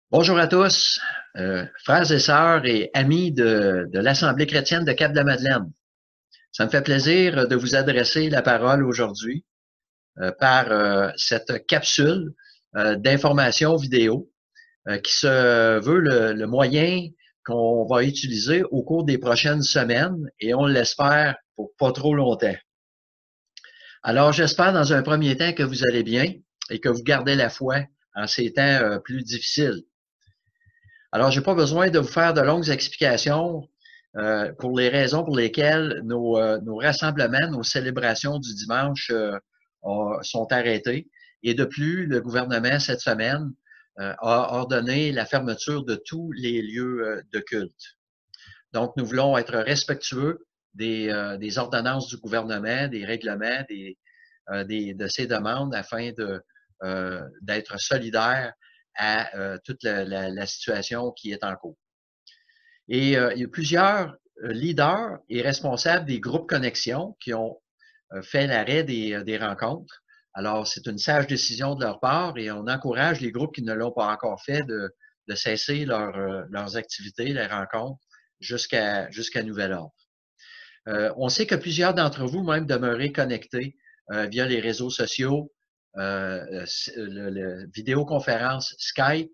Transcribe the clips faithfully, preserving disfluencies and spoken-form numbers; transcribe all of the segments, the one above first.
Bonjour à tous, euh, frères et sœurs et amis de, de l'Assemblée chrétienne de Cap-de-la-Madeleine. Ça me fait plaisir de vous adresser la parole aujourd'hui euh, par euh, cette capsule euh, d'information vidéo euh, qui se veut le, le moyen qu'on va utiliser au cours des prochaines semaines et on l'espère pour pas trop longtemps. Alors, j'espère dans un premier temps que vous allez bien et que vous gardez la foi en ces temps euh, plus difficiles. Alors, je n'ai pas besoin de vous faire de longues explications euh, pour les raisons pour lesquelles nos, euh, nos rassemblements, nos célébrations du dimanche euh, ont, sont arrêtés. Et de plus, le gouvernement, cette semaine, euh, a ordonné la fermeture de tous les lieux euh, de culte. Donc, nous voulons être respectueux des, euh, des ordonnances du gouvernement, des règlements, des, euh, des, de ces demandes afin de, euh, d'être solidaires à euh, toute la, la, la situation qui est en cours. Et euh, il y a plusieurs leaders et responsables des groupes connexion qui ont euh, fait l'arrêt des, des rencontres. Alors, c'est une sage décision de leur part et on encourage les groupes qui ne l'ont pas encore fait de, de cesser leur, euh, leurs activités, les rencontres, jusqu'à jusqu'à nouvel ordre. Euh, on sait que plusieurs d'entre vous, même demeurez connectés euh, via les réseaux sociaux, euh, le, le vidéoconférence Skype,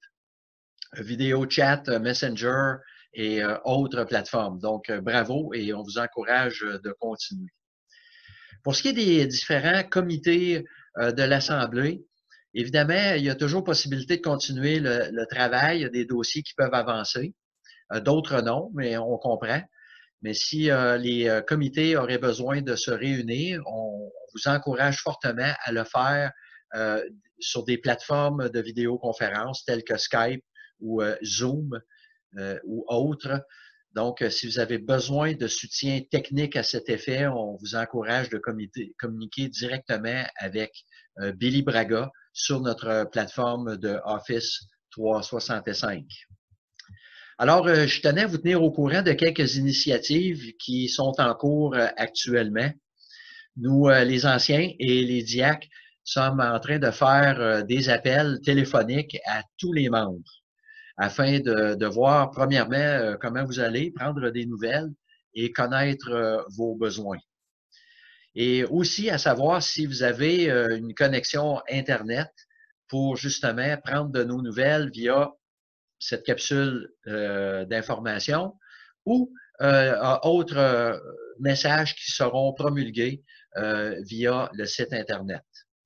vidéo chat, Messenger et euh, autres plateformes. Donc, euh, bravo et on vous encourage de continuer. Pour ce qui est des différents comités euh, de l'Assemblée, évidemment, il y a toujours possibilité de continuer le, le travail. Il y a des dossiers qui peuvent avancer, euh, d'autres non, mais on comprend. Mais si euh, les euh, comités auraient besoin de se réunir, on, on vous encourage fortement à le faire euh, sur des plateformes de vidéoconférence telles que Skype ou euh, Zoom euh, ou autres. Donc, euh, si vous avez besoin de soutien technique à cet effet, on vous encourage de communiquer directement avec euh, Billy Braga sur notre plateforme de Office trois cent soixante-cinq. Alors, euh, je tenais à vous tenir au courant de quelques initiatives qui sont en cours euh, actuellement. Nous, euh, les anciens et les diacres, sommes en train de faire euh, des appels téléphoniques à tous les membres afin de, de voir, premièrement, euh, comment vous allez, prendre des nouvelles et connaître euh, vos besoins. Et aussi à savoir si vous avez euh, une connexion Internet pour justement prendre de nos nouvelles via cette capsule euh, d'information ou euh, autres euh, messages qui seront promulgués euh, via le site Internet.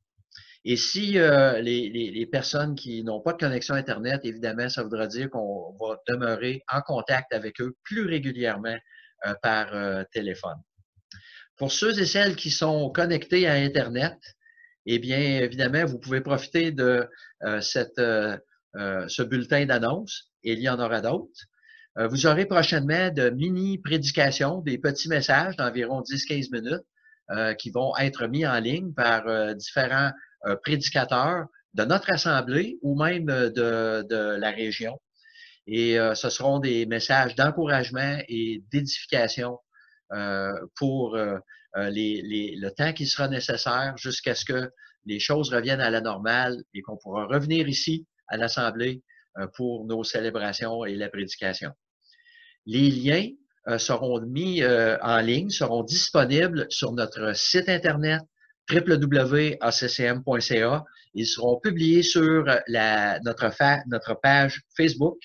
Et si euh, les, les, les personnes qui n'ont pas de connexion Internet, évidemment, ça voudra dire qu'on va demeurer en contact avec eux plus régulièrement euh, par euh, téléphone. Pour ceux et celles qui sont connectés à Internet, eh bien, évidemment, vous pouvez profiter de euh, cette, euh, euh, ce bulletin d'annonce, et il y en aura d'autres. Euh, vous aurez prochainement de mini-prédications, des petits messages d'environ dix à quinze minutes euh, qui vont être mis en ligne par euh, différents euh, prédicateurs de notre assemblée ou même de, de la région. Et euh, ce seront des messages d'encouragement et d'édification euh, pour euh, les, les, le temps qui sera nécessaire jusqu'à ce que les choses reviennent à la normale et qu'on pourra revenir ici à l'Assemblée euh, pour nos célébrations et la prédication. Les liens euh, seront mis euh, en ligne, seront disponibles sur notre site Internet w w w point a c c m point c a. Ils seront publiés sur la, notre, fa, notre page Facebook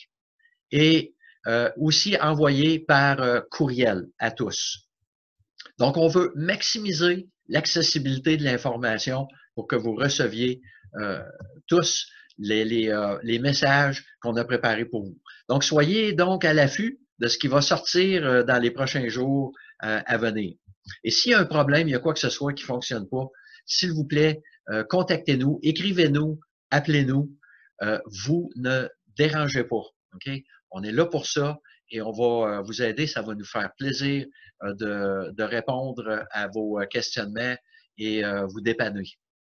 et euh, aussi envoyés par euh, courriel à tous. Donc, on veut maximiser l'accessibilité de l'information pour que vous receviez euh, tous les, les, euh, les messages qu'on a préparés pour vous. Donc, soyez donc à l'affût de ce qui va sortir euh, dans les prochains jours euh, à venir. Et s'il y a un problème, il y a quoi que ce soit qui ne fonctionne pas, s'il vous plaît, euh, contactez-nous, écrivez-nous, appelez-nous. Euh, vous ne dérangez pas. OK? On est là pour ça et on va vous aider. Ça va nous faire plaisir de, de répondre à vos questionnements et euh, vous dépanner.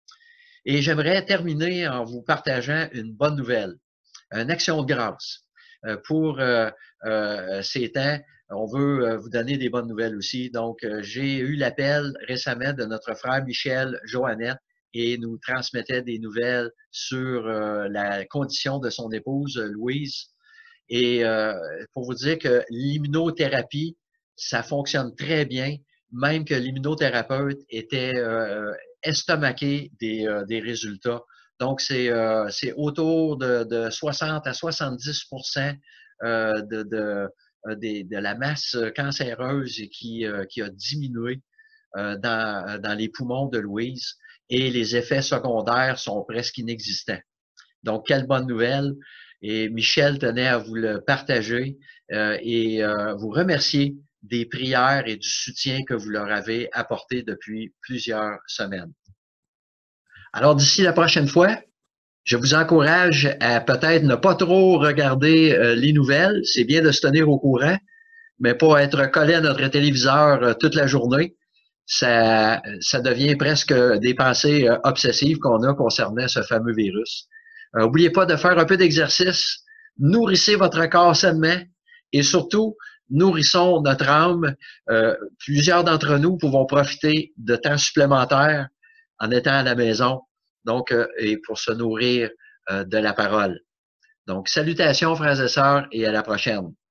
Et j'aimerais terminer en vous partageant une bonne nouvelle, une action de grâce. Euh, pour euh, euh, ces temps, on veut vous donner des bonnes nouvelles aussi. Donc, euh, j'ai eu l'appel récemment de notre frère Michel Joannette et nous transmettait des nouvelles sur euh, la condition de son épouse, Louise. Et euh, pour vous dire que l'immunothérapie, ça fonctionne très bien, même que l'immunothérapeute était euh, estomaqué des, euh, des résultats. Donc, c'est euh, autour de, de soixante à soixante-dix pour cent euh, de, de, de, de la masse cancéreuse qui, euh, qui a diminué euh, dans, dans les poumons de Louise et les effets secondaires sont presque inexistants. Donc, quelle bonne nouvelle. Et Michel tenait à vous le partager euh, et euh, vous remercier des prières et du soutien que vous leur avez apporté depuis plusieurs semaines. Alors, d'ici la prochaine fois, je vous encourage à peut-être ne pas trop regarder euh, les nouvelles. C'est bien de se tenir au courant, mais pas être collé à notre téléviseur euh, toute la journée. Ça, ça devient presque des pensées euh, obsessives qu'on a concernant ce fameux virus. N'oubliez euh, pas de faire un peu d'exercice. Nourrissez votre corps sainement et surtout, nourrissons notre âme. Euh, plusieurs d'entre nous pouvons profiter de temps supplémentaires en étant à la maison, donc, euh, et pour se nourrir euh, de la parole. Donc, salutations frères et sœurs et à la prochaine.